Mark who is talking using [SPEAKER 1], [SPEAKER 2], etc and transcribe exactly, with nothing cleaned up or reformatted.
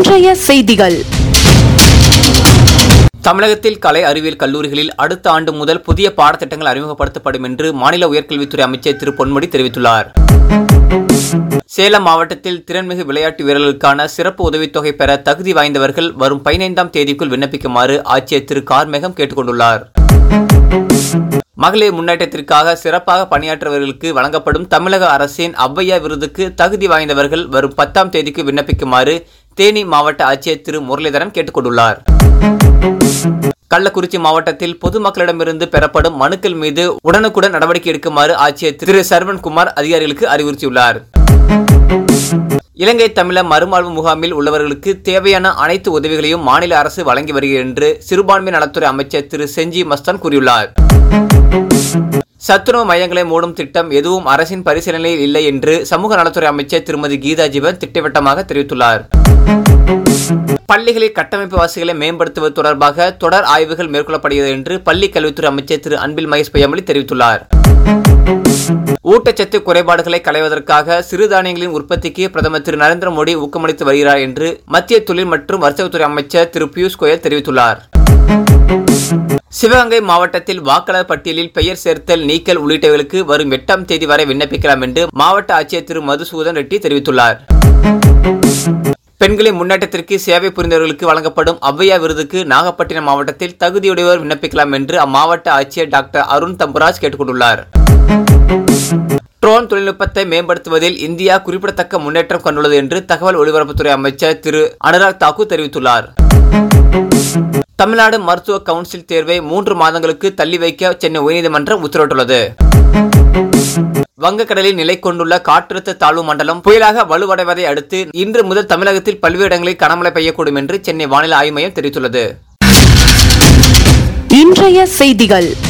[SPEAKER 1] இன்றைய செய்திகள்.
[SPEAKER 2] தமிழகத்தில் கலை அறிவியல் கல்லூரிகளில் அடுத்த ஆண்டு முதல் புதிய பாடத்திட்டங்கள் அறிமுகப்படுத்தப்படும் என்று மாநில உயர்கல்வித்துறை அமைச்சர் திரு பொன்முடி தெரிவித்துள்ளார். சேலம் மாவட்டத்தில் திறன்மிகு விளையாட்டு வீரர்களுக்கான சிறப்பு உதவித்தொகை பெற தகுதி வாய்ந்தவர்கள் வரும் பதினைந்தாம் தேதிக்குள் விண்ணப்பிக்குமாறு ஆட்சியர் திரு கார்மேகம் கேட்டுக் கொண்டுள்ளார். மகளிர் முன்னேற்றத்திற்காக சிறப்பாக பணியாற்றுவர்களுக்கு வழங்கப்படும் தமிழக அரசின் ஔவையா விருதுக்கு தகுதி வாய்ந்தவர்கள் வரும் பத்தாம் தேதிக்கு விண்ணப்பிக்குமாறு தேனி மாவட்ட ஆட்சியர் திரு முரளிதரன் கேட்டுக் கொண்டுள்ளார். கள்ளக்குறிச்சி மாவட்டத்தில் பொதுமக்களிடமிருந்து பெறப்படும் மனுக்கள் மீது உடனுக்குடன் நடவடிக்கை எடுக்குமாறு ஆட்சியர் திரு சரவண்குமார் அதிகாரிகளுக்கு அறிவுறுத்தியுள்ளார். இலங்கை தமிழ மறுவாழ்வு முகாமில் உள்ளவர்களுக்கு தேவையான அனைத்து உதவிகளையும் மாநில அரசு வழங்கி வருகிறது என்று சிறுபான்மை நலத்துறை அமைச்சர் திரு செஞ்சி மஸ்தான் கூறியுள்ளார். சத்துணவு மையங்களை மூடும் திட்டம் எதுவும் அரசின் பரிசீலனையில் இல்லை என்று சமூக நலத்துறை அமைச்சர் திருமதி கீதா ஜீவன் திட்டவட்டமாக தெரிவித்துள்ளார். பள்ளிகளில் கட்டமைப்பு வசதிகளை மேம்படுத்துவது தொடர்பாக தொடர் ஆய்வுகள் மேற்கொள்ளப்படுகிறது என்று பள்ளி கல்வித்துறை அமைச்சர் திரு அன்பில் மகேஷ் பொய்யாமொழி தெரிவித்துள்ளார். ஊட்டச்சத்து குறைபாடுகளை களைவதற்காக சிறுதானியங்களின் உற்பத்திக்கு பிரதமர் திரு நரேந்திர மோடி ஊக்கமளித்து வருகிறார் என்று மத்திய தொழில் மற்றும் வர்த்தகத்துறை அமைச்சர் திரு பியூஷ் கோயல் தெரிவித்துள்ளார். சிவகங்கை மாவட்டத்தில் வாக்காளர் பட்டியலில் பெயர் சேர்த்தல், நீக்கல் உள்ளிட்டவைகளுக்கு வரும் எட்டாம் தேதி வரை விண்ணப்பிக்கலாம் என்று மாவட்ட ஆட்சியர் திரு மதுசூதன் ரெட்டி தெரிவித்துள்ளார். பெண்களின் முன்னேற்றத்திற்கு சேவை புரிந்தவர்களுக்கு வழங்கப்படும் ஔவையா விருதுக்கு நாகப்பட்டினம் மாவட்டத்தில் தகுதியுடையவர் விண்ணப்பிக்கலாம் என்று அம்மாவட்ட ஆட்சியர் டாக்டர் அருண் தம்புராஜ் கேட்டுக் கொண்டுள்ளார். ட்ரோன் தொழில்நுட்பத்தை மேம்படுத்துவதில் இந்தியா குறிப்பிடத்தக்க முன்னேற்றம் கண்டுள்ளது என்று தகவல் ஒலிபரப்புத்துறை அமைச்சர் திரு அனுராக் தாக்கூர் தெரிவித்துள்ளார். தமிழ்நாடு மருத்துவ கவுன்சில் தேர்வை மூன்று மாதங்களுக்கு தள்ளி வைக்க சென்னை உயர்நீதிமன்றம் உத்தரவிட்டுள்ளது. வங்கக்கடலில் நிலை கொண்டுள்ள காற்றழுத்த தாழ்வு மண்டலம் புயலாக வலுவடைவதை அடுத்து இன்று முதல் தமிழகத்தில் பல்வேறு இடங்களில் கனமழை பெய்யக்கூடும் என்று சென்னை வானிலை ஆய்வு மையம் தெரிவித்துள்ளது.
[SPEAKER 1] இன்றைய செய்திகள்.